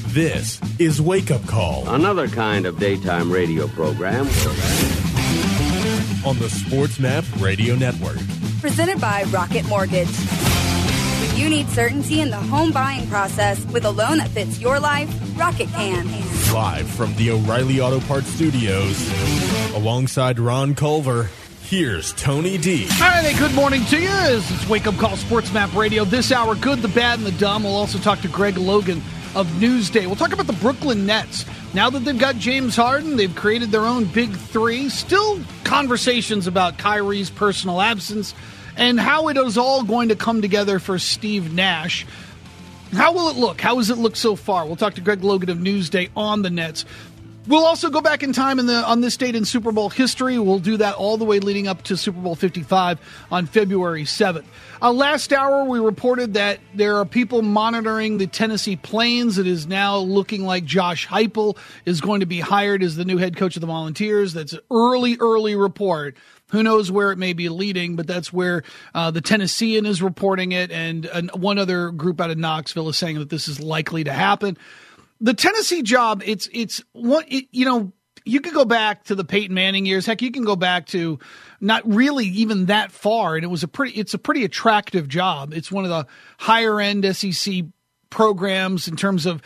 This is Wake Up Call. Another kind of daytime radio program. On the Sports Map Radio Network. Presented by Rocket Mortgage. When you need certainty in the home buying process with a loan that fits your life, Rocket can. Live from the O'Reilly Auto Parts Studios, alongside Ron Culver, here's Tony D. All right, good morning to you. It's Wake Up Call Sports Map Radio. This hour, good, the bad, and the dumb. We'll also talk to Greg Logan of Newsday. We'll talk about the Brooklyn Nets. Now that they've got James Harden, they've created their own big three. Still conversations about Kyrie's personal absence and how it is all going to come together for Steve Nash. How will it look? How has it looked so far? We'll talk to Greg Logan of Newsday on the Nets. We'll also go back in time on this date in Super Bowl history. We'll do that all the way leading up to Super Bowl 55 on February 7th. Last hour, we reported that there are people monitoring the Tennessee Plains. It is now looking like Josh Heupel is going to be hired as the new head coach of the Volunteers. That's an early report. Who knows where it may be leading, but that's where the Tennessean is reporting it, and one other group out of Knoxville is saying that this is likely to happen. The Tennessee job, you could go back to the Peyton Manning years. Heck, you can go back to not really even that far, and it's a pretty attractive job. It's one of the higher end SEC programs in terms of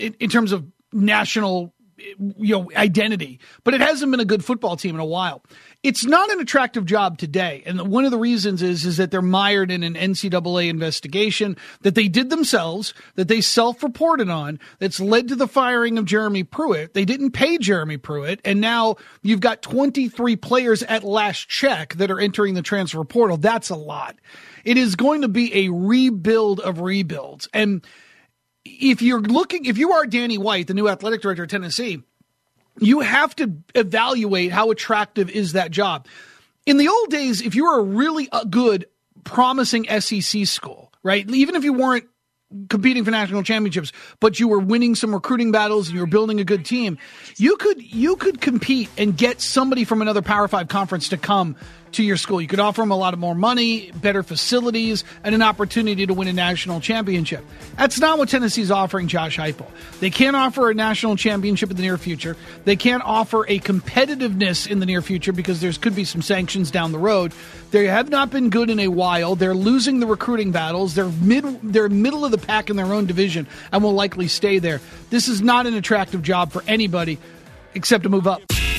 national identity, but it hasn't been a good football team in a while. It's not an attractive job today, and one of the reasons is that they're mired in an NCAA investigation that they did themselves, that they self-reported on, that's led to the firing of Jeremy Pruitt. They didn't pay Jeremy Pruitt, and now you've got 23 players at last check that are entering the transfer portal. That's a lot. It is going to be a rebuild of rebuilds, and if you are Danny White, the new athletic director of Tennessee, you have to evaluate how attractive is that job. In the old days, if you were a really good, promising SEC school, right, even if you weren't competing for national championships, but you were winning some recruiting battles and you were building a good team, you could compete and get somebody from another Power 5 conference to come to your school. You could offer them a lot more money, better facilities, and an opportunity to win a national championship. That's not what Tennessee's offering Josh Heupel. They can't offer a national championship in the near future. They can't offer a competitiveness in the near future because there could be some sanctions down the road. They have not been good in a while. They're losing the recruiting battles. They're middle of the pack in their own division and will likely stay there. This is not an attractive job for anybody except to move up.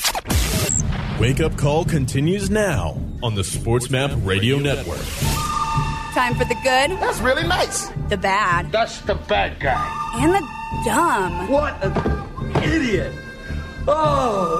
Wake Up Call continues now on the Sports Map Radio Network. Time for the good. That's really nice. The bad. That's the bad guy. And the dumb. What an idiot. Oh,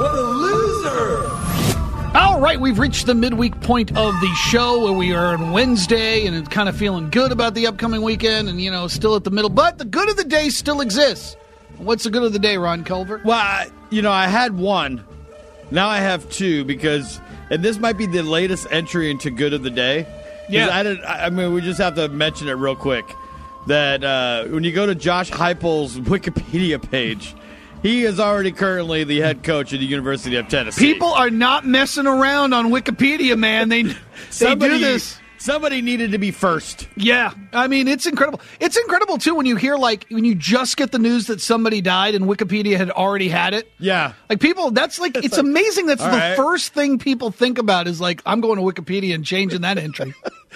what a loser. All right, we've reached the midweek point of the show where we are on Wednesday and it's kind of feeling good about the upcoming weekend and, still at the middle. But the good of the day still exists. What's the good of the day, Ron Culver? Well, I had one. Now I have two and this might be the latest entry into good of the day. Yeah. We just have to mention it real quick that when you go to Josh Heupel's Wikipedia page, he is already currently the head coach at the University of Tennessee. People are not messing around on Wikipedia, man. They do this. Somebody needed to be first. Yeah. It's incredible. It's incredible, too, when you hear, when you just get the news that somebody died and Wikipedia had already had it. Yeah. It's amazing. That's the first thing people think about is, I'm going to Wikipedia and changing that entry.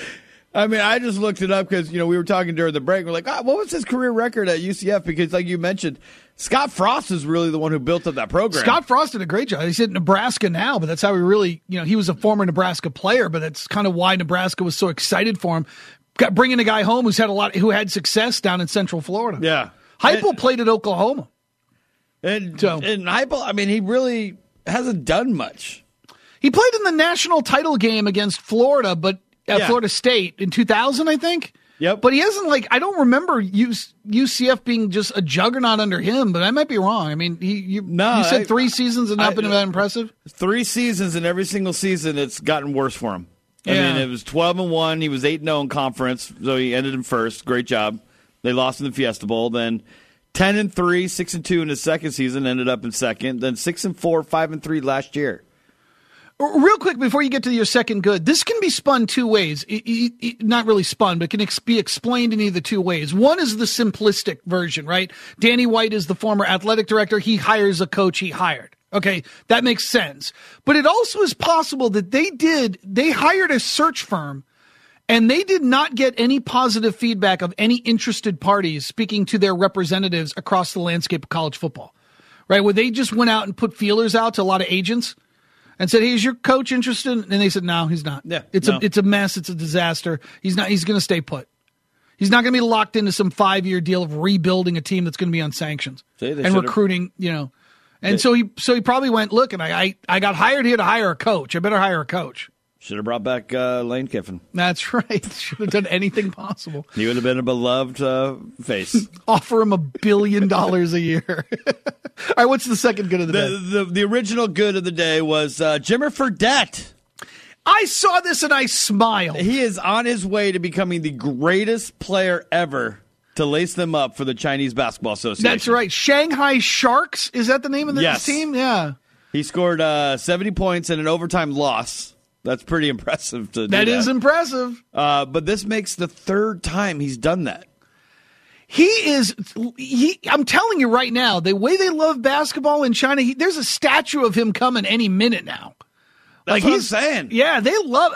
I just looked it up because, we were talking during the break. We're like, what was his career record at UCF? Because, like you mentioned, Scott Frost is really the one who built up that program. Scott Frost did a great job. He's at Nebraska now, but that's how he really, he was a former Nebraska player, but that's kind of why Nebraska was so excited for him. Bringing a guy home who had success down in Central Florida. Yeah. Heupel played at Oklahoma. And Heupel, he really hasn't done much. He played in the national title game against Florida, but Florida State in 2000, I think. Yep. But he hasn't, I don't remember UCF being just a juggernaut under him, but I might be wrong. You said 3 seasons and not been that impressive? 3 seasons, and every single season it's gotten worse for him. Yeah. It was 12-1. He was 8-0 in conference, so he ended in first. Great job. They lost in the Fiesta Bowl. Then 10-3, 6-2 in his second season, ended up in second. Then 6-4, 5-3 last year. Real quick, before you get to your second good, this can be spun two ways. Not really spun, but can be explained in either two ways. One is the simplistic version, right? Danny White is the former athletic director. He hires a coach he hired. Okay, that makes sense. But it also is possible that they hired a search firm and they did not get any positive feedback of any interested parties speaking to their representatives across the landscape of college football, right? Where they just went out and put feelers out to a lot of agents and said, hey, is your coach interested? And they said, no, he's not. Yeah, it's a mess. It's a disaster. He's not. He's going to stay put. He's not going to be locked into some 5-year deal of rebuilding a team that's going to be on sanctions and recruiting, And so he probably went, look, and I got hired here to hire a coach. I better hire a coach. Should have brought back Lane Kiffin. That's right. Should have done anything possible. He would have been a beloved face. Offer him $1 billion a year. All right, what's the second good of the day? The original good of the day was Jimmer Fredette. I saw this and I smiled. He is on his way to becoming the greatest player ever to lace them up for the Chinese Basketball Association. That's right. Shanghai Sharks, is that the name of the team? Yeah. He scored 70 points in an overtime loss. That's pretty impressive to do that. That is impressive. But this makes the third time he's done that. I'm telling you right now, the way they love basketball in China, there's a statue of him coming any minute now. That's what I'm saying. Yeah, they love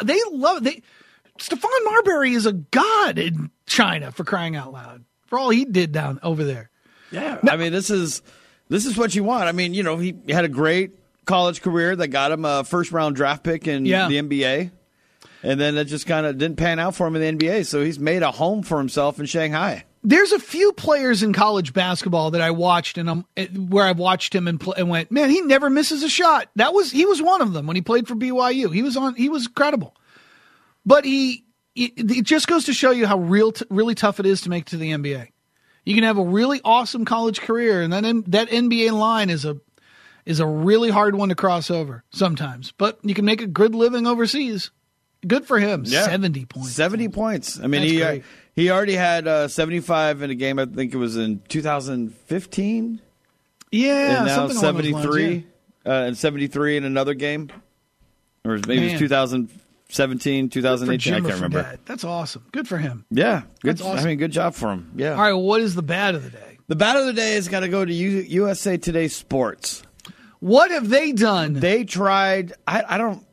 Stephon Marbury is a god in China, for crying out loud, for all he did down over there. Yeah. Now, I mean, this is what you want. I mean, he had a great college career that got him a first-round draft pick in the NBA, and then it just kind of didn't pan out for him in the NBA, so he's made a home for himself in Shanghai. There's a few players in college basketball that I watched where I've watched him and went, man, he never misses a shot. He was one of them when he played for BYU. He was incredible, but it just goes to show you how really tough it is to make it to the NBA. You can have a really awesome college career, and then that NBA line is a really hard one to cross over sometimes. But you can make a good living overseas. Good for him. Yeah. 70 points. 70 points. I mean, he already had 75 in a game. I think it was in 2015. Yeah, and now 73 and 73 in another game, or maybe it was 2017, 2018. I can't remember. That's awesome. Good for him. Yeah, good. Awesome. I mean, good job for him. Yeah. All right. Well, what is the bad of the day? The bad of the day is got to go to USA Today Sports. What have they done? They tried. I don't.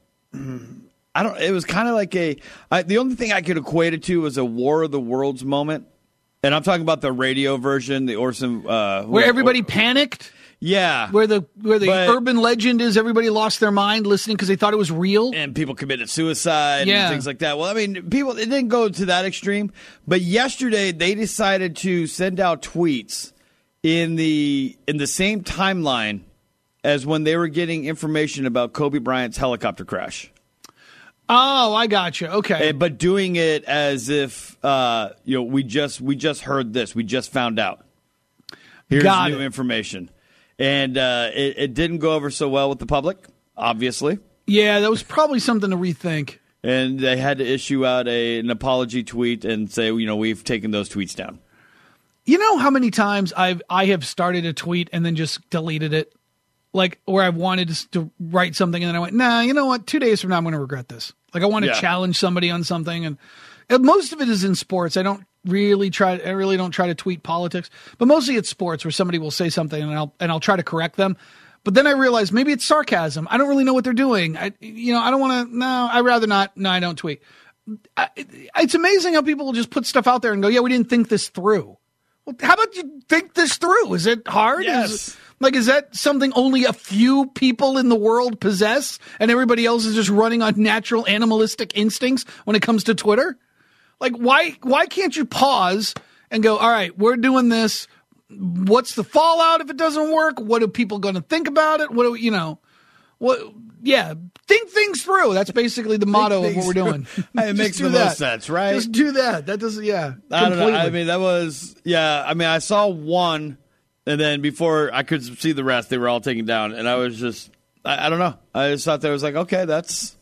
It was kind of like the only thing I could equate it to was a War of the Worlds moment. And I'm talking about the radio version, the Orson. Where everybody panicked? Yeah. Where the urban legend is everybody lost their mind listening because they thought it was real. And people committed suicide and things like that. Well, I mean, it didn't go to that extreme. But yesterday they decided to send out tweets in the same timeline as when they were getting information about Kobe Bryant's helicopter crash. Oh, I gotcha. Okay, but doing it as if we just heard this, we just found out. Here's new information, and it didn't go over so well with the public, obviously. Yeah, that was probably something to rethink. And they had to issue out an apology tweet and say, we've taken those tweets down. You know how many times I have started a tweet and then just deleted it? Like, where I wanted to write something and then I went, nah, you know what? 2 days from now, I'm going to regret this. Like, I want to challenge somebody on something. And most of it is in sports. I really don't try to tweet politics, but mostly it's sports where somebody will say something and I'll try to correct them. But then I realize maybe it's sarcasm. I don't really know what they're doing. I don't want to, no, I'd rather not. No, I don't tweet. It's amazing how people will just put stuff out there and go, yeah, we didn't think this through. Well, how about you think this through? Is it hard? Yes. Is that something only a few people in the world possess and everybody else is just running on natural animalistic instincts when it comes to Twitter? Like, why can't you pause and go, all right, we're doing this. What's the fallout if it doesn't work? What are people going to think about it? Think things through. That's basically the motto of what we're doing. It makes the most sense, right? Just do that. That doesn't, I don't know. I mean, that was, I saw one, and then before I could see the rest, they were all taken down. And I was just, I don't know. I just thought there was like, okay, that's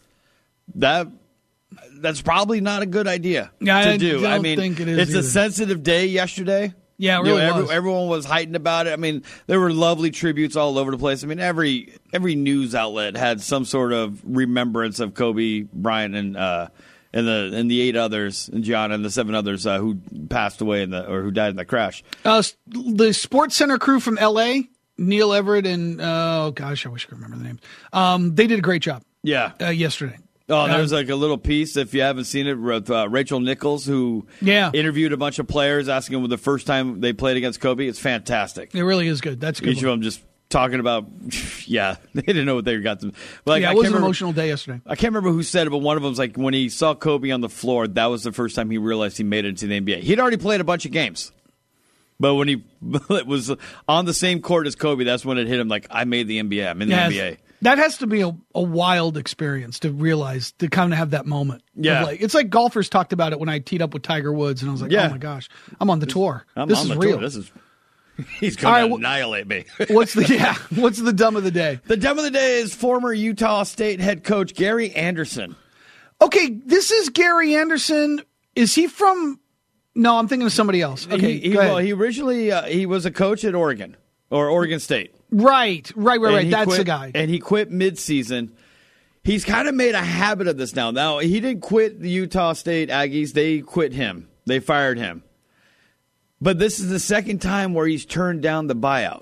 probably not a good idea to do. I don't think it is it's either. a sensitive day yesterday. Yeah, it really was. Everyone was heightened about it. I mean, there were lovely tributes all over the place. I mean, every news outlet had some sort of remembrance of Kobe Bryant and the 8 others, and Gianna and the 7 others who passed away or who died in the crash. The Sports Center crew from L.A., Neil Everett and I wish I could remember the names. They did a great job. Yeah, yesterday. Oh, there's like a little piece, if you haven't seen it, with Rachel Nichols, who interviewed a bunch of players, asking them the first time they played against Kobe. It's fantastic. It really is good. That's good. Each of them just talking about, they didn't know what they got to. Like, it was an emotional day yesterday. I can't remember who said it, but one of them was like, when he saw Kobe on the floor, that was the first time he realized he made it into the NBA. He'd already played a bunch of games. But when he was on the same court as Kobe, that's when it hit him like, I made the NBA. I'm in the NBA. That has to be a wild experience to realize, to kind of have that moment. Yeah. It's like golfers talked about it when I teed up with Tiger Woods, and I was like, oh my gosh, I'm on the tour. This is real. He's going to annihilate me. What's the dumb of the day? The dumb of the day is former Utah State head coach Gary Anderson. Okay, this is Gary Anderson. Is he from... No, I'm thinking of somebody else. Okay, he originally he was a coach at Oregon State. Right. That's the guy. And he quit mid-season. He's kind of made a habit of this now. Now, he didn't quit the Utah State Aggies. They quit him. They fired him. But this is the second time where he's turned down the buyout.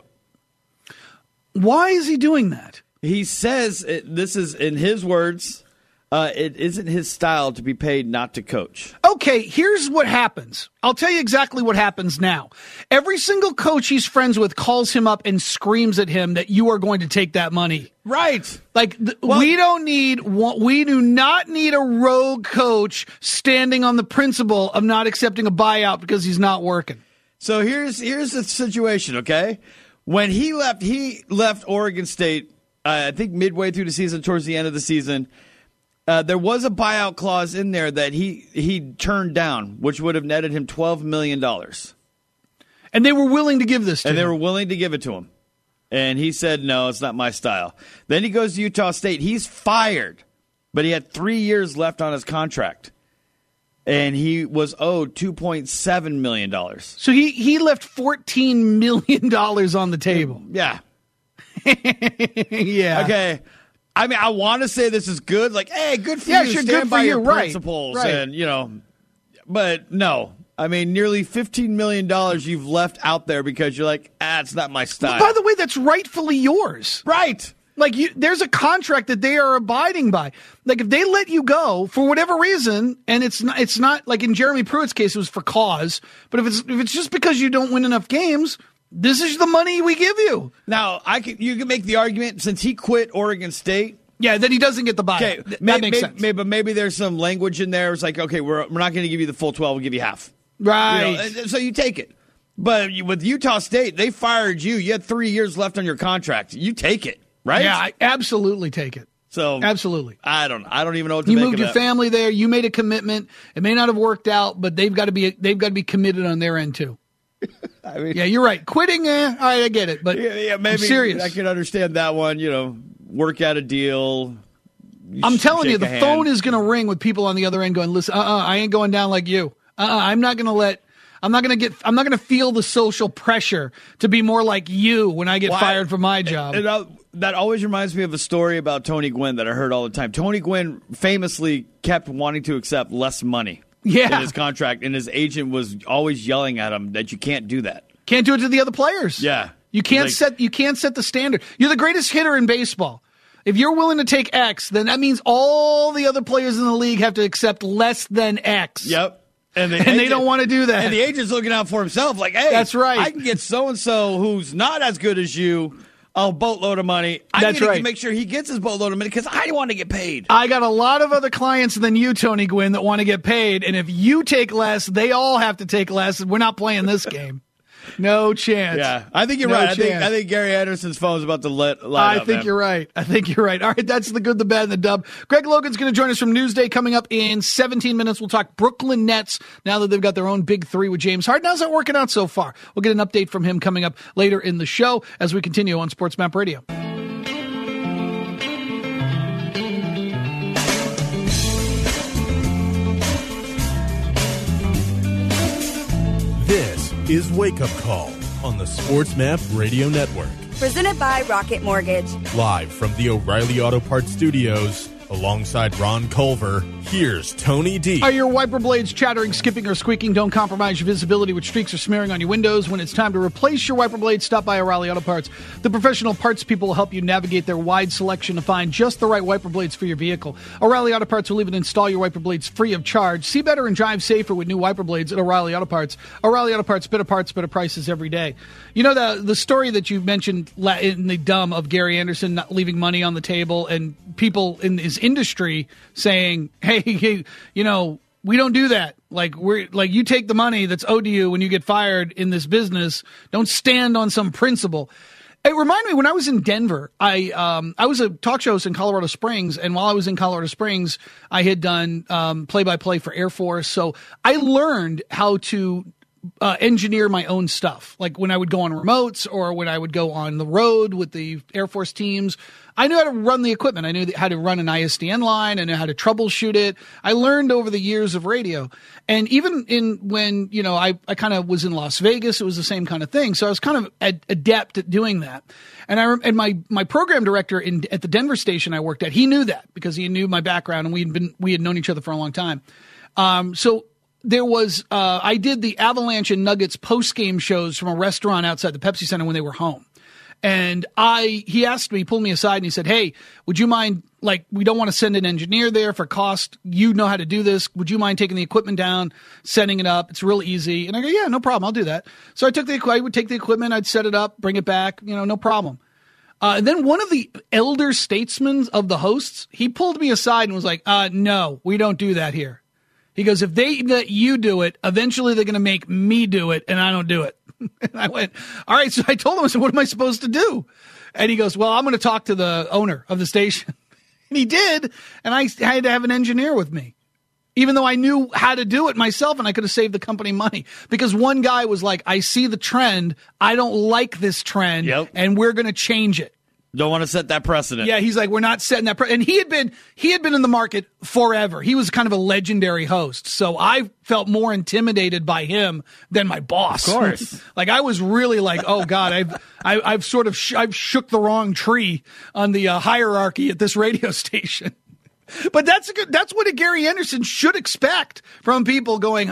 Why is he doing that? He says, this is in his words, it isn't his style to be paid not to coach. Okay, here's what happens. I'll tell you exactly what happens now. Every single coach he's friends with calls him up and screams at him that you are going to take that money. Right. Like, we do not need a rogue coach standing on the principle of not accepting a buyout because he's not working. So here's the situation, okay? When he left Oregon State, I think midway through the season, towards the end of the season. There was a buyout clause in there that he turned down, which would have netted him $12 million. And they were willing to give this to him. And they were willing to give it to him. And he said, no, it's not my style. Then he goes to Utah State. He's fired, but he had 3 years left on his contract. And he was owed $2.7 million. So he left $14 million on the table. Yeah. Yeah. Okay. I mean, I want to say this is good. Like, hey, good for you. Sure, Stand good by for your you. principles. Right. And, but no. I mean, nearly $15 million you've left out there because you're like, it's not my style. By the way, that's rightfully yours. Right. Like, there's a contract that they are abiding by. Like, if they let you go for whatever reason, and it's not like in Jeremy Pruitt's case, it was for cause. But if it's just because you don't win enough games, this is the money we give you. Now, you can make the argument, since he quit Oregon State. Yeah, that he doesn't get the buyout. Okay, that makes sense. Maybe there's some language in there. It's like, okay, we're not going to give you the full 12. We'll give you half. Right. So you take it. But with Utah State, they fired you. You had 3 years left on your contract. You take it, right? Yeah, I absolutely take it. So absolutely. I don't even know what to make of that. You moved your family there. You made a commitment. It may not have worked out, but they've got to be committed on their end too. I mean, yeah, you're right. Quitting, all right, I get it, but maybe I'm serious. I can understand that one. Work out a deal. I'm telling you, the phone is going to ring with people on the other end going, "Listen, I ain't going down like you. I'm not going to feel the social pressure to be more like you when I get fired from my job." That always reminds me of a story about Tony Gwynn that I heard all the time. Tony Gwynn famously kept wanting to accept less money. In his contract, and his agent was always yelling at him that you can't do that. Can't do it to the other players. Yeah. You can't set the standard. You're the greatest hitter in baseball. If you're willing to take X, then that means all the other players in the league have to accept less than X. Yep. And they don't want to do that. And the agent's looking out for himself like, hey, that's right. I can get so-and-so who's not as good as you a boatload of money. I need to make sure he gets his boatload of money because I want to get paid. I got a lot of other clients than you, Tony Gwynn, that want to get paid. And if you take less, they all have to take less. We're not playing this game. No chance. Yeah, I think you're right. I think Gary Anderson's phone is about to light up. I think you're right. All right, that's the good, the bad, and the dub. Greg Logan's going to join us from Newsday coming up in 17 minutes. We'll talk Brooklyn Nets now that they've got their own big three with James Harden. How's that working out so far? We'll get an update from him coming up later in the show as we continue on Sports Map Radio. This is Wake Up Call on the SportsMap Radio Network. Presented by Rocket Mortgage. Live from the O'Reilly Auto Parts Studios, alongside Ron Culver, here's Tony D. Are your wiper blades chattering, skipping, or squeaking? Don't compromise your visibility with streaks or smearing on your windows. When it's time to replace your wiper blades, stop by O'Reilly Auto Parts. The professional parts people will help you navigate their wide selection to find just the right wiper blades for your vehicle. O'Reilly Auto Parts will even install your wiper blades free of charge. See better and drive safer with new wiper blades at O'Reilly Auto Parts. O'Reilly Auto Parts, better prices every day. You know the story that you mentioned in the dumb of Gary Anderson not leaving money on the table and people in his industry saying, hey, you know, we don't do that. You take the money that's owed to you when you get fired in this business. Don't stand on some principle. It reminded me when I was in Denver, I was a talk show host in Colorado Springs. And while I was in Colorado Springs, I had done play-by-play for Air Force. So I learned how to engineer my own stuff. Like when I would go on remotes or when I would go on the road with the Air Force teams, I knew how to run the equipment. I knew how to run an ISDN line. I knew how to troubleshoot it. I learned over the years of radio. And even when, you know, I kind of was in Las Vegas, it was the same kind of thing. So I was kind of adept at doing that. And my program director at the Denver station I worked at, he knew that because he knew my background and we had known each other for a long time. So there was, I did the Avalanche and Nuggets post-game shows from a restaurant outside the Pepsi Center when they were home. And he asked me, pulled me aside and he said, hey, would you mind, we don't want to send an engineer there for cost. You know how to do this. Would you mind taking the equipment down, setting it up? It's real easy. And I go, yeah, no problem. I'll do that. So I would take the equipment. I'd set it up, bring it back, no problem. And then one of the elder statesmen of the hosts, he pulled me aside and was like, no, we don't do that here. He goes, if they let you do it, eventually they're going to make me do it, and I don't do it. And I went, all right. So I told him, I said, what am I supposed to do? And he goes, well, I'm going to talk to the owner of the station. And he did. And I had to have an engineer with me, even though I knew how to do it myself and I could have saved the company money. Because one guy was like, I see the trend. I don't like this trend, and we're going to change it. Don't want to set that precedent. Yeah, he's like, we're not setting that precedent. And he had been in the market forever. He was kind of a legendary host. So I felt more intimidated by him than my boss. Of course. I was really like, oh God, I've sort of I've shook the wrong tree on the hierarchy at this radio station. But that's what a Gary Anderson should expect from people going,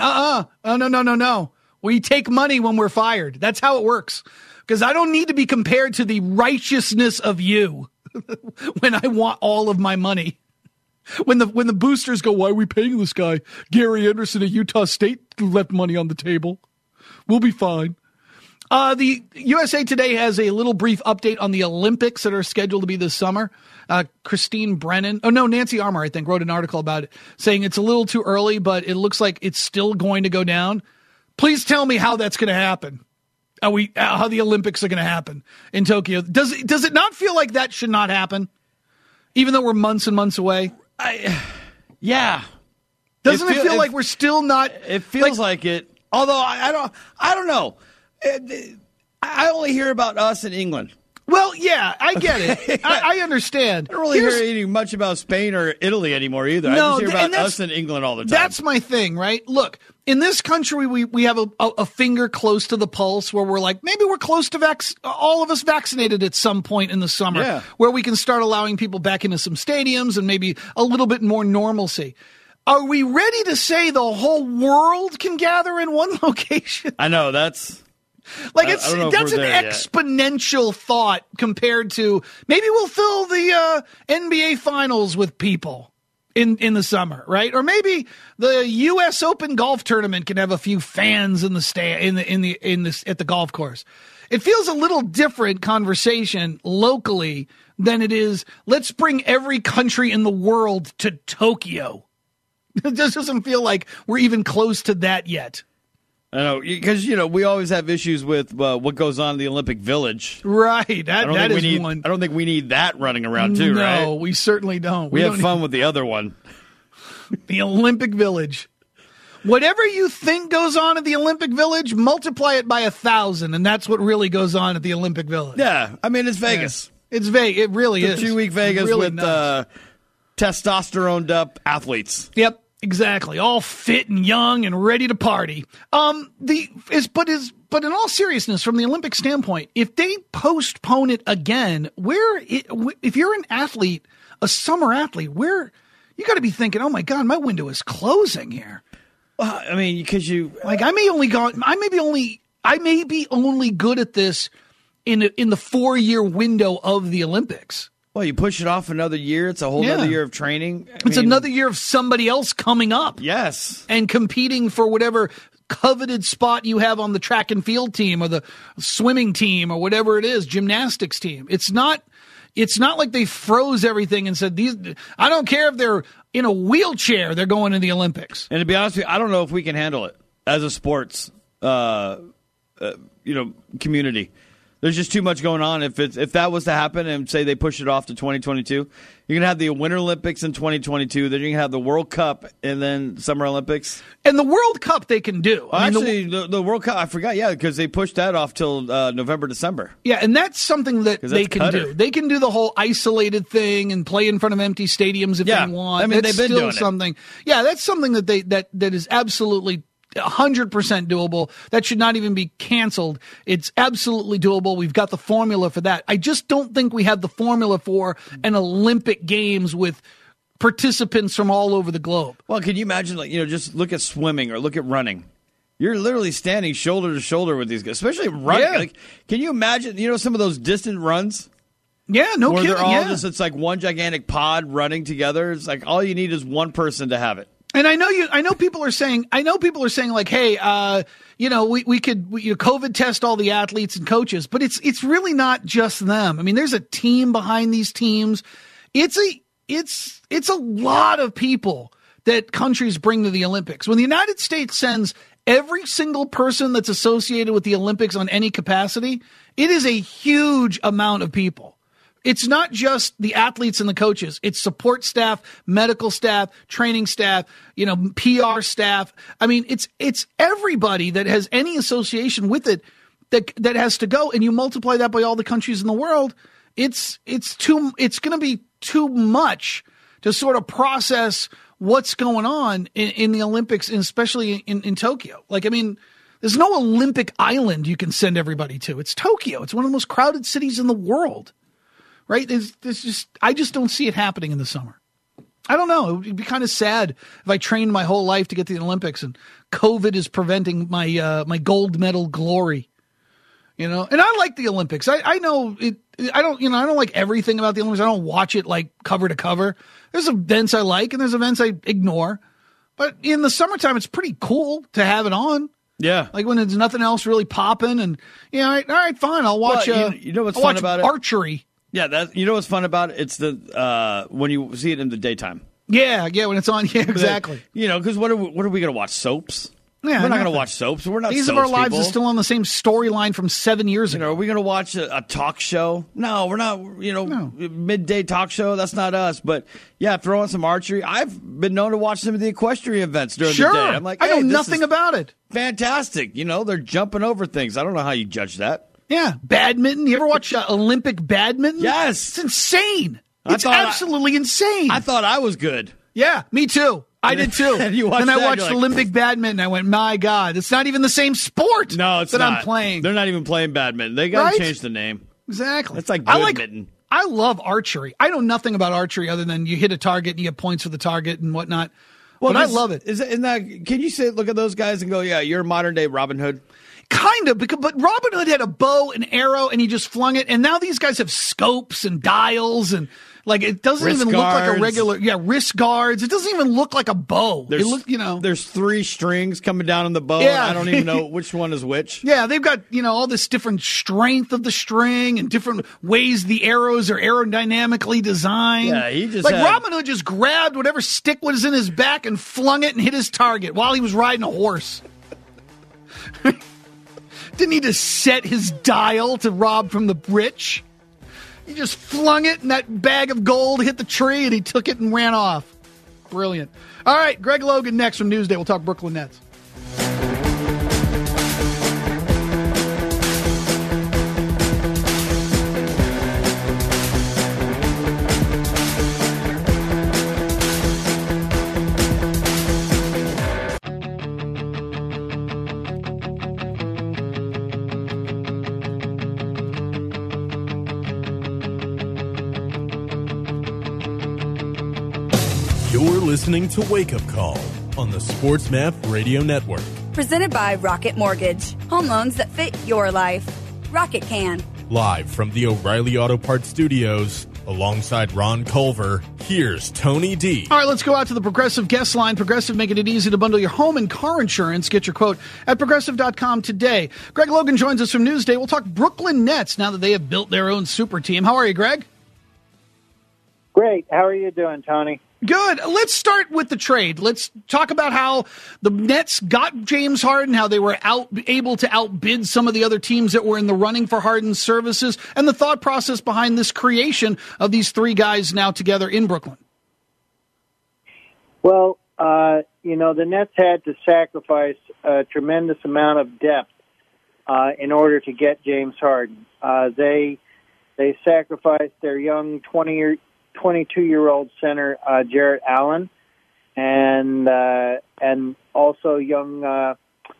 no. We take money when we're fired. That's how it works. Because I don't need to be compared to the righteousness of you when I want all of my money. When the boosters go, why are we paying this guy? Gary Anderson at Utah State left money on the table. We'll be fine. The USA Today has a little brief update on the Olympics that are scheduled to be this summer. Nancy Armour, I think, wrote an article about it, saying it's a little too early, but it looks like it's still going to go down. Please tell me how that's going to happen. How the Olympics are going to happen in Tokyo. Does it not feel like that should not happen, even though we're months and months away? Yeah. Doesn't it feel like we're still not? It feels like it. Although I don't know. I only hear about us in England. Well, yeah, I get it. I understand. I don't really hear much about Spain or Italy anymore either. I just hear about us in England all the time. That's my thing, right? Look, in this country, we have a finger close to the pulse where we're like, maybe we're close to all of us vaccinated at some point in the summer, where we can start allowing people back into some stadiums and maybe a little bit more normalcy. Are we ready to say the whole world can gather in one location? I know, that's... that's an exponential thought compared to maybe we'll fill the NBA Finals with people in the summer, right? Or maybe the U.S. Open golf tournament can have a few fans in the at the golf course. It feels a little different conversation locally than it is. Let's bring every country in the world to Tokyo. It just doesn't feel like we're even close to that yet. I know, because, we always have issues with what goes on in the Olympic Village. Right. That is one. I don't think we need that running around, too, right? No, we certainly don't. We have fun with the other one. The Olympic Village. Whatever you think goes on at the Olympic Village, multiply it by 1,000, and that's what really goes on at the Olympic Village. Yeah. I mean, it's Vegas. Yeah. It's Vegas. It really is. It's a 2-week Vegas really with testosterone-up athletes. Yep. Exactly. All fit and young and ready to party. But in all seriousness, from the Olympic standpoint, if they postpone it again, if you're an athlete, a summer athlete, you got to be thinking, oh my God, my window is closing here. I mean, because I may be only good at this in the 4-year window of the Olympics. Well, you push it off another year. It's a whole other year of training. It's another year of somebody else coming up. Yes. And competing for whatever coveted spot you have on the track and field team or the swimming team or whatever it is, gymnastics team. It's not like they froze everything and said, I don't care if they're in a wheelchair, they're going to the Olympics. And to be honest with you, I don't know if we can handle it as a sports community. There's just too much going on. If that was to happen and say they push it off to 2022, you're going to have the Winter Olympics in 2022. Then you're going to have the World Cup and then Summer Olympics. And the World Cup they can do. The World Cup, I forgot, because they pushed that off till November, December. Yeah, and that's something that they can do. They can do the whole isolated thing and play in front of empty stadiums if they want. I mean, they've been doing something. It. Yeah, that's something that is absolutely 100% doable. That should not even be canceled. It's absolutely doable. We've got the formula for that. I just don't think we have the formula for an Olympic Games with participants from all over the globe. Well, can you imagine, just look at swimming or look at running. You're literally standing shoulder to shoulder with these guys, especially running. Yeah. Can you imagine, some of those distant runs? Yeah, no kidding. Where they're all it's like one gigantic pod running together. It's like all you need is one person to have it. And I know people are saying like, hey, we could COVID test all the athletes and coaches, but it's really not just them. I mean, there's a team behind these teams. It's a lot of people that countries bring to the Olympics. When the United States sends every single person that's associated with the Olympics on any capacity, it is a huge amount of people. It's not just the athletes and the coaches. It's support staff, medical staff, training staff, PR staff. I mean, it's everybody that has any association with it that has to go. And you multiply that by all the countries in the world. It's going to be too much to sort of process what's going on in the Olympics, and especially in Tokyo. There's no Olympic island you can send everybody to. It's Tokyo. It's one of the most crowded cities in the world. Right? I just don't see it happening in the summer. I don't know. It would be kind of sad if I trained my whole life to get to the Olympics and COVID is preventing my gold medal glory. And I like the Olympics. I know it. I don't like everything about the Olympics. I don't watch it like cover to cover. There's events I like and there's events I ignore. But in the summertime, it's pretty cool to have it on. Yeah. Like when there's nothing else really popping and, all right, fine. I'll watch, what's fun about it? Archery. Yeah, what's fun about it? It's the when you see it in the daytime. Yeah, when it's on. Yeah, exactly. Because what are we going to watch? Soaps? Yeah, we're not going to watch soaps. We're not. Days of Our Lives is still on the same storyline from 7 years ago. Are we going to watch a talk show? No, we're not. No. Midday talk show. That's not us. But yeah, throw on some archery. I've been known to watch some of the equestrian events during the day. I'm like, I know nothing about it. Fantastic. They're jumping over things. I don't know how you judge that. Yeah, badminton. You ever watch Olympic badminton? Yes. It's insane. It's absolutely insane. I thought I was good. Yeah, me too. I did too. And I watched Olympic badminton. I went, my God, it's not even the same sport. No, it's that not. I'm playing. They're not even playing badminton. They got to change the name. Exactly. It's like badminton. I love archery. I know nothing about archery other than you hit a target and you get points for the target and whatnot. Well, but I love it. Can you look at those guys and go, yeah, you're modern day Robin Hood? Kind of, but Robin Hood had a bow and arrow, and he just flung it. And now these guys have scopes and dials, and it doesn't even look like a regular. Yeah, wrist guards. It doesn't even look like a bow. There's 3 strings coming down on the bow. Yeah. And I don't even know which one is which. Yeah, they've got all this different strength of the string and different ways the arrows are aerodynamically designed. Yeah, he just Robin Hood just grabbed whatever stick was in his back and flung it and hit his target while he was riding a horse. Didn't need to set his dial to rob from the rich. He just flung it, and that bag of gold hit the tree, and he took it and ran off. Brilliant. All right, Greg Logan next from Newsday. We'll talk Brooklyn Nets. You're listening to Wake Up Call on the SportsMap Radio Network. Presented by Rocket Mortgage. Home loans that fit your life. Rocket can. Live from the O'Reilly Auto Parts Studios, alongside Ron Culver, here's Tony D. All right, let's go out to the Progressive guest line. Progressive, making it easy to bundle your home and car insurance. Get your quote at Progressive.com today. Greg Logan joins us from Newsday. We'll talk Brooklyn Nets now that they have built their own super team. How are you, Greg? Great. How are you doing, Tony? Good. Let's start with the trade. Let's talk about how the Nets got James Harden, how they were able to outbid some of the other teams that were in the running for Harden's services, and the thought process behind this creation of these three guys now together in Brooklyn. Well, the Nets had to sacrifice a tremendous amount of depth in order to get James Harden. They sacrificed their young 22-year-old center Jarrett Allen, and also young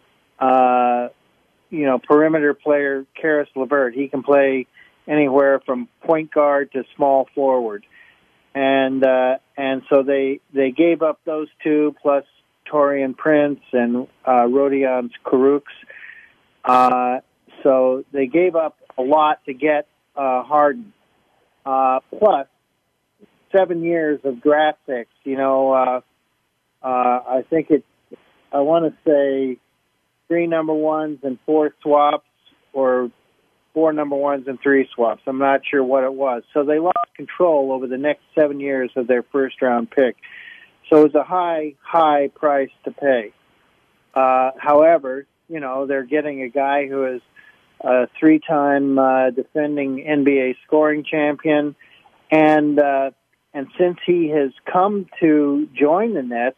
perimeter player Karis LeVert. He can play anywhere from point guard to small forward, and so they gave up those two plus Taurean Prince and Rodion Kurucs. So they gave up a lot to get Harden, plus 7 years of draft picks. I think I want to say 3 number ones and 4 swaps, or 4 number ones and 3 swaps. I'm not sure what it was. So they lost control over the next 7 years of their first round pick. So it was a high price to pay. However, they're getting a guy who is a 3-time defending NBA scoring champion, and since he has come to join the Nets,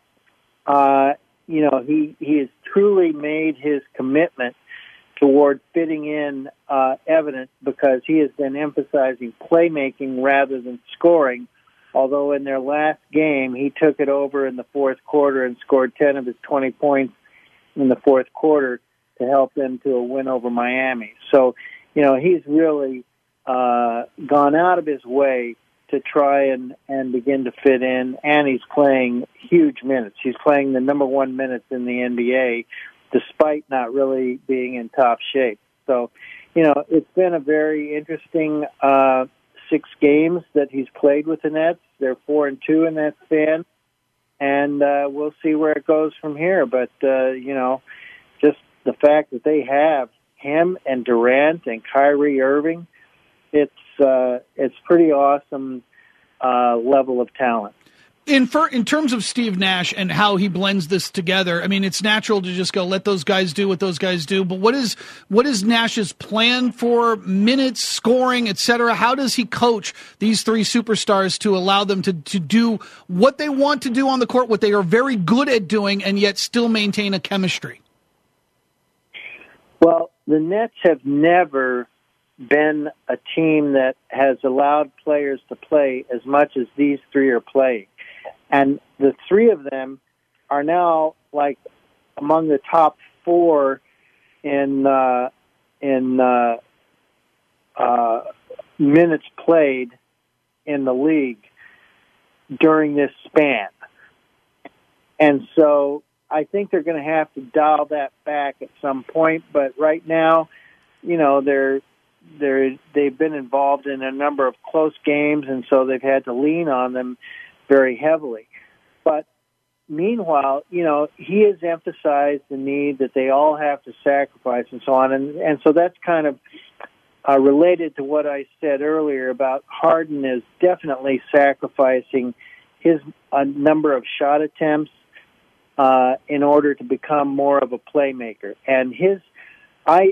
he has truly made his commitment toward fitting in evident, because he has been emphasizing playmaking rather than scoring. Although in their last game, he took it over in the fourth quarter and scored 10 of his 20 points in the fourth quarter to help them to a win over Miami. So, he's really gone out of his way to try and begin to fit in, and he's playing huge minutes. He's playing the number 1 minutes in the NBA, despite not really being in top shape. So, it's been a very interesting 6 games that he's played with the Nets. They're 4-2 in that span, and we'll see where it goes from here. But, just the fact that they have him and Durant and Kyrie Irving, it's pretty awesome level of talent. In terms of Steve Nash and how he blends this together, I mean, it's natural to just go, let those guys do what those guys do. But what is Nash's plan for minutes, scoring, et cetera? How does he coach these 3 superstars to allow them to do what they want to do on the court, what they are very good at doing, and yet still maintain a chemistry? Well, the Nets have never been a team that has allowed players to play as much as these 3 are playing. And the 3 of them are now like among the top 4 in minutes played in the league during this span. And so I think they're going to have to dial that back at some point. But right now, they've been involved in a number of close games, and so they've had to lean on them very heavily. But meanwhile, he has emphasized the need that they all have to sacrifice and so on. And so that's kind of related to what I said earlier about Harden is definitely sacrificing his number of shot attempts in order to become more of a playmaker. And I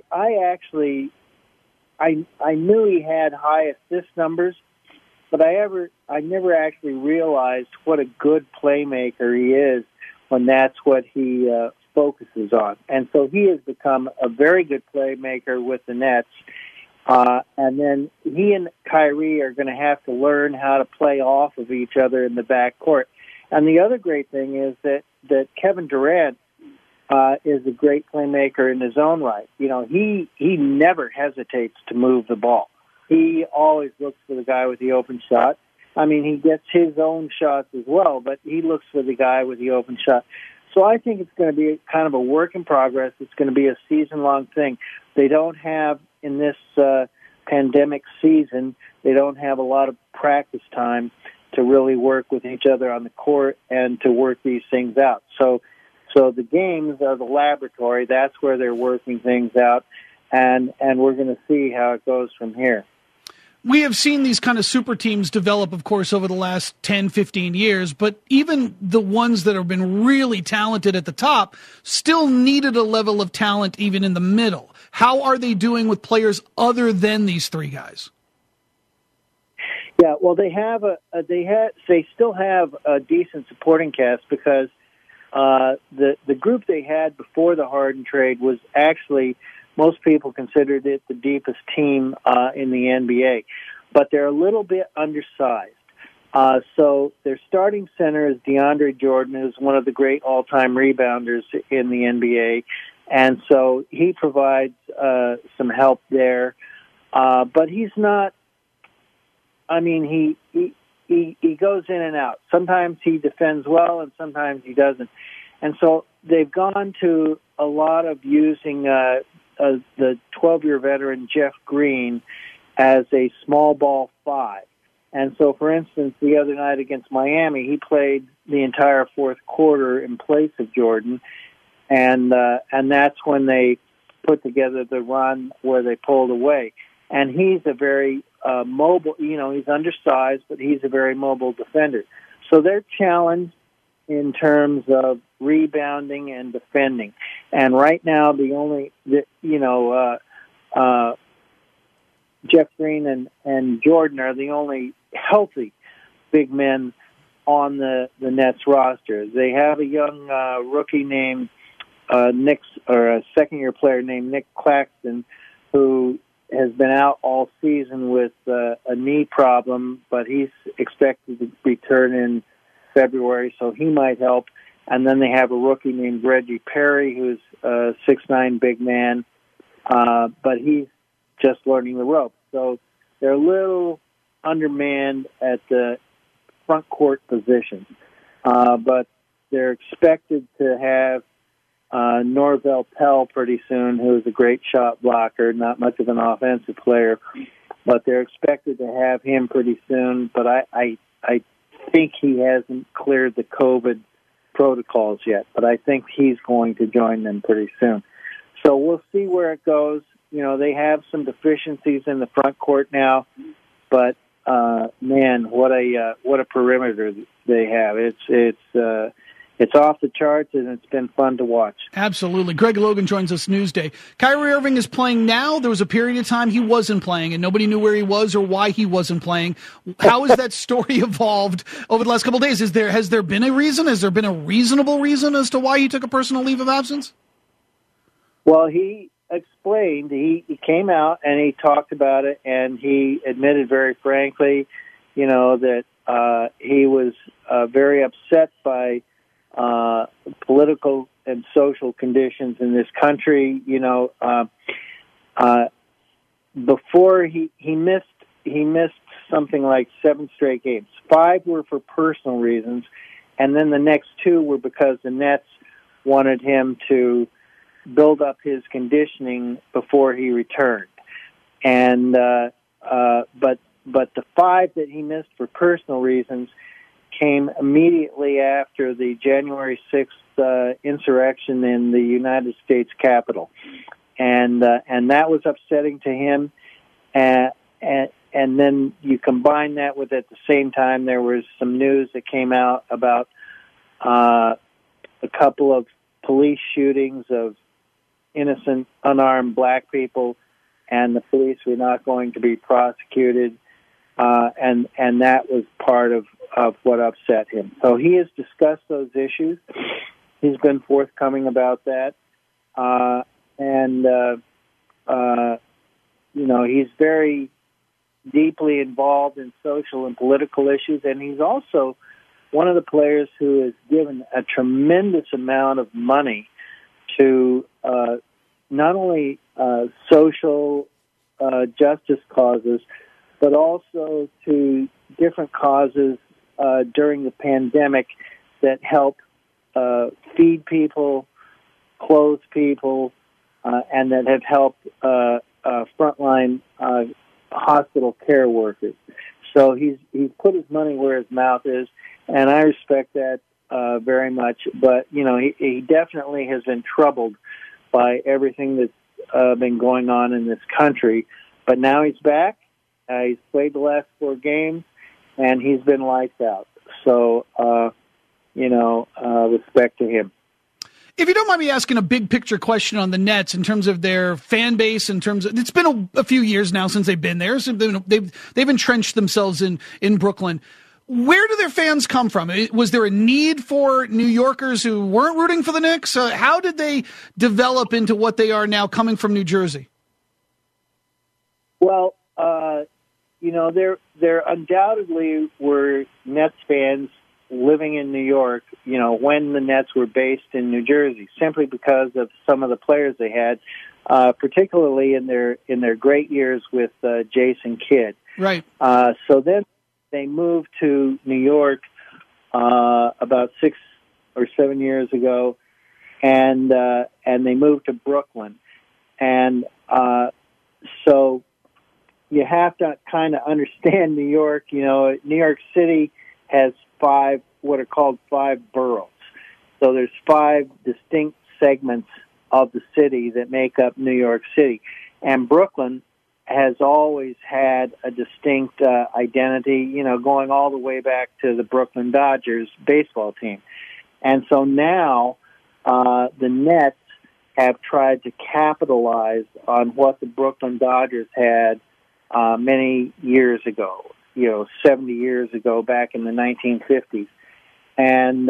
knew he had high assist numbers, but I never actually realized what a good playmaker he is when that's what he focuses on. And so he has become a very good playmaker with the Nets. And then he and Kyrie are going to have to learn how to play off of each other in the backcourt. And the other great thing is that Kevin Durant is a great playmaker in his own right. He never hesitates to move the ball. He always looks for the guy with the open shot. I mean, he gets his own shots as well, but he looks for the guy with the open shot. So I think it's going to be kind of a work in progress. It's going to be a season-long thing. They don't have, in this pandemic season, they don't have a lot of practice time to really work with each other on the court and to work these things out. So the games are the laboratory. That's where they're working things out, and we're going to see how it goes from here. We have seen these kind of super teams develop, of course, over the last 10, 15 years, but even the ones that have been really talented at the top still needed a level of talent even in the middle. How are they doing with players other than these three guys? Yeah, well, they still have a decent supporting cast because the group they had before the Harden trade was actually, most people considered it the deepest team in the NBA, but they're a little bit undersized. So their starting center is DeAndre Jordan, who's one of the great all-time rebounders in the NBA, and so he provides some help there. But he's not. I mean, he goes in and out. Sometimes he defends well, and sometimes he doesn't. And so they've gone to a lot of using the 12-year veteran Jeff Green as a small ball five. And so, for instance, the other night against Miami, he played the entire fourth quarter in place of Jordan, and that's when they put together the run where they pulled away. And he's a very mobile, he's undersized, but he's a very mobile defender. So they're challenged in terms of rebounding and defending. And right now, Jeff Green and Jordan are the only healthy big men on the Nets roster. They have a young rookie named a second-year player named Nick Claxton, who has been out all season with a knee problem, but he's expected to return in February, so he might help. And then they have a rookie named Reggie Perry, who's a 6'9" big man, but he's just learning the ropes. So they're a little undermanned at the front court position, but they're expected to have Norvell Pell pretty soon, who's a great shot blocker, not much of an offensive player, but they're expected to have him pretty soon. But I think he hasn't cleared the COVID protocols yet, but I think he's going to join them pretty soon. So we'll see where it goes. They have some deficiencies in the front court now, but man, what a perimeter they have. It's off the charts, and it's been fun to watch. Absolutely. Greg Logan joins us Newsday. Kyrie Irving is playing now. There was a period of time he wasn't playing, and nobody knew where he was or why he wasn't playing. How has that story evolved over the last couple of days? Has there been a reason? Has there been a reasonable reason as to why he took a personal leave of absence? Well, he explained. He came out and he talked about it, and he admitted very frankly, that he was very upset by political and social conditions in this country. Before he missed something like 7 straight games. 5 were for personal reasons, and then the next 2 were because the Nets wanted him to build up his conditioning before he returned. And but the 5 that he missed for personal reasons came immediately after the January 6th insurrection in the United States Capitol, and that was upsetting to him. And then you combine that with, at the same time, there was some news that came out about a couple of police shootings of innocent, unarmed black people, and the police were not going to be prosecuted, and that was part of what upset him. So he has discussed those issues. He's been forthcoming about that. He's very deeply involved in social and political issues, and he's also one of the players who has given a tremendous amount of money to not only social justice causes, but also to different causes during the pandemic that help feed people, clothe people, and that have helped frontline hospital care workers. So he's put his money where his mouth is, and I respect that very much. But he definitely has been troubled by everything that's been going on in this country. But now he's back. He's played the last 4 games, and he's been lights out. So respect to him. If you don't mind me asking a big picture question on the Nets in terms of their fan base, in terms of, it's been a few years now since they've been there, so they've entrenched themselves in Brooklyn. Where do their fans come from? Was there a need for New Yorkers who weren't rooting for the Knicks? How did they develop into what they are now, coming from New Jersey? Well, there undoubtedly were Nets fans living in New York, when the Nets were based in New Jersey, simply because of some of the players they had, particularly in their great years with Jason Kidd. Right. So then they moved to New York about 6 or 7 years ago, and they moved to Brooklyn, and so you have to kind of understand New York. New York City has 5 what are called 5 boroughs. So there's 5 distinct segments of the city that make up New York City. And Brooklyn has always had a distinct identity, going all the way back to the Brooklyn Dodgers baseball team. And so now the Nets have tried to capitalize on what the Brooklyn Dodgers had many years ago. 70 years ago, back in the 1950s, and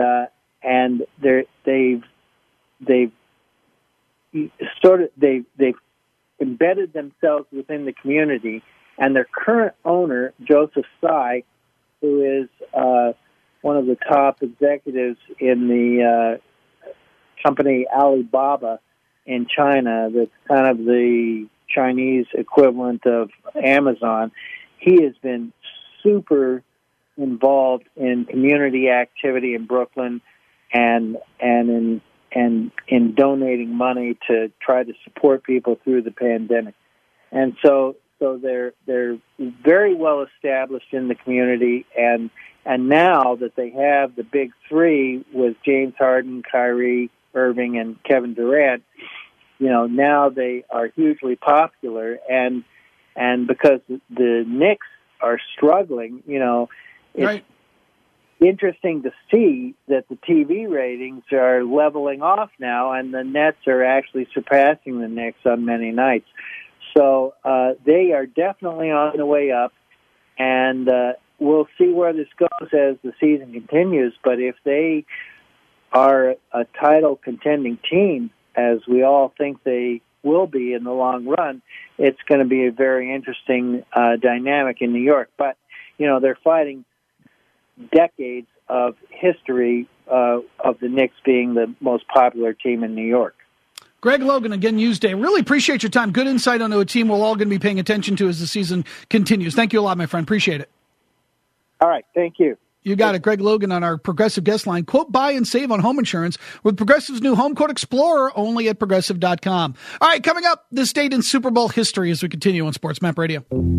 they've embedded themselves within the community, and their current owner, Joseph Tsai, who is one of the top executives in the company Alibaba in China, that's kind of the Chinese equivalent of Amazon. He has been super involved in community activity in Brooklyn and in donating money to try to support people through the pandemic. And so they're very well established in the community, and now that they have the big 3 with James Harden, Kyrie Irving, and Kevin Durant, now they are hugely popular, and because the Knicks are struggling, it's right. interesting to see that the TV ratings are leveling off now, and the Nets are actually surpassing the Knicks on many nights. So they are definitely on the way up, and we'll see where this goes as the season continues. But if they are a title contending team, as we all think they will be in the long run, it's going to be a very interesting dynamic in New York. But, they're fighting decades of history of the Knicks being the most popular team in New York. Greg Logan, again, Newsday. Really appreciate your time. Good insight onto a team we're all going to be paying attention to as the season continues. Thank you a lot, my friend. Appreciate it. All right. Thank you. You got it. Greg Logan on our Progressive guest line. Quote, buy and save on home insurance with Progressive's new Home Quote Explorer, only at Progressive.com. All right, coming up, this date in Super Bowl history as we continue on Sports Map Radio.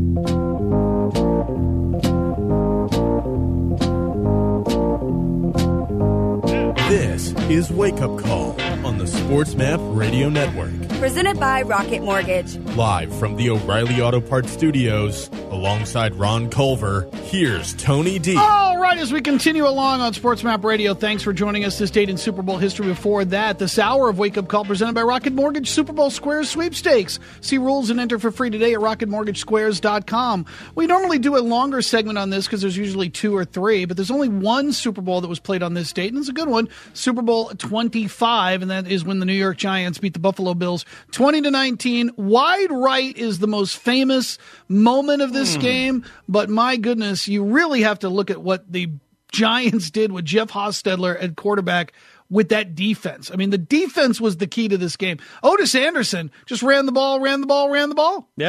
This is Wake Up Call on the Sports Map Radio Network. Presented by Rocket Mortgage. Live from the O'Reilly Auto Parts Studios, alongside Ron Culver, here's Tony D. All right, as we continue along on Sports Map Radio, thanks for joining us this date in Super Bowl history. Before that, this hour of Wake Up Call presented by Rocket Mortgage Super Bowl Squares Sweepstakes. See rules and enter for free today at RocketMortgageSquares.com. We normally do a longer segment on this because there's usually 2 or 3, but there's only one Super Bowl that was played on this date, and it's a good one, Super Bowl 25, and that is when the New York Giants beat the Buffalo Bills 20-19. Wide right is the most famous moment of this game, but my goodness, you really have to look at what the Giants did with Jeff Hostetler at quarterback with that defense. I mean, the defense was the key to this game. Otis Anderson just ran the ball. Yeah.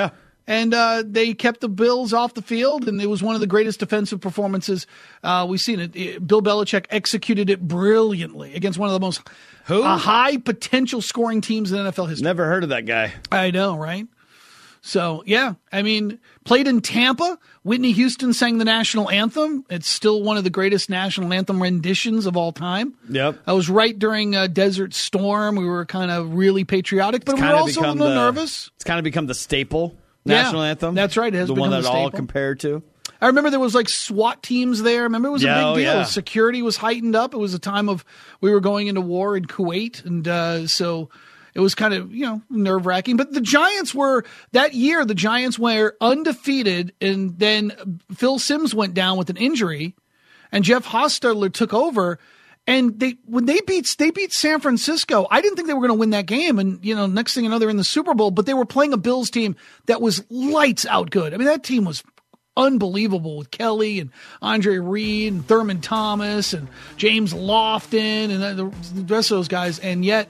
And they kept the Bills off the field, and it was one of the greatest defensive performances we've seen. Bill Belichick executed it brilliantly against one of the most high potential scoring teams in NFL history. Never heard of that guy. I know, right? So, yeah, I mean, played in Tampa. Whitney Houston sang the national anthem. It's still one of the greatest national anthem renditions of all time. Yep. I was right during Desert Storm. We were kind of really patriotic, but we were also a little nervous. It's kind of become the staple national anthem. That's right. It has the become one that the staple. all compared to. I remember there was like SWAT teams there. Remember, it was a big deal. Yeah. Security was heightened up. It was a time of we were going into war in Kuwait, and so it was kind of, nerve-wracking. But the Giants were, that year, the Giants were undefeated, and then Phil Simms went down with an injury, and Jeff Hostetler took over. And when they beat San Francisco, I didn't think they were going to win that game. And, next thing you know, they're in the Super Bowl, but they were playing a Bills team that was lights out good. I mean, that team was unbelievable with Kelly and Andre Reed and Thurman Thomas and James Lofton and the rest of those guys. And yet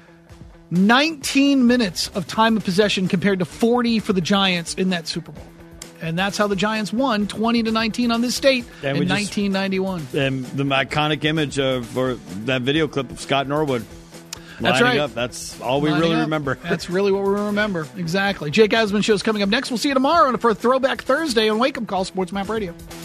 19 minutes of time of possession compared to 40 for the Giants in that Super Bowl. And that's how the Giants won 20-19 on this state in 1991. And the iconic image or that video clip of Scott Norwood. That's right. Up. That's all we really remember. That's really what we remember. Exactly. Jake Asman Show's coming up next. We'll see you tomorrow for a Throwback Thursday on Wake Up Call Sports Map Radio.